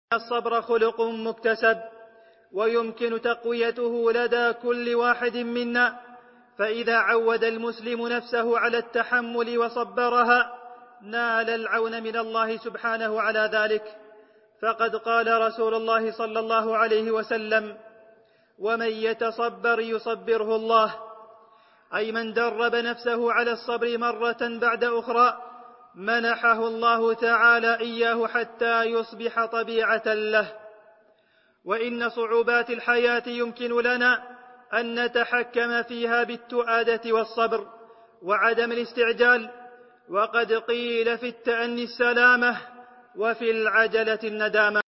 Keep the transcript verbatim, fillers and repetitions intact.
الصبر خلق مكتسب ويمكن تقويته لدى كل واحد منا، فإذا عود المسلم نفسه على التحمل وصبرها نال العون من الله سبحانه على ذلك. فقد قال رسول الله صلى الله عليه وسلم: ومن يتصبر يصبره الله، أي من درب نفسه على الصبر مرة بعد أخرى منحه الله تعالى إياه حتى يصبح طبيعة له. وإن صعوبات الحياة يمكن لنا أن نتحكم فيها بالتؤادة والصبر وعدم الاستعجال، وقد قيل في التأني السلامة وفي العجلة الندامة.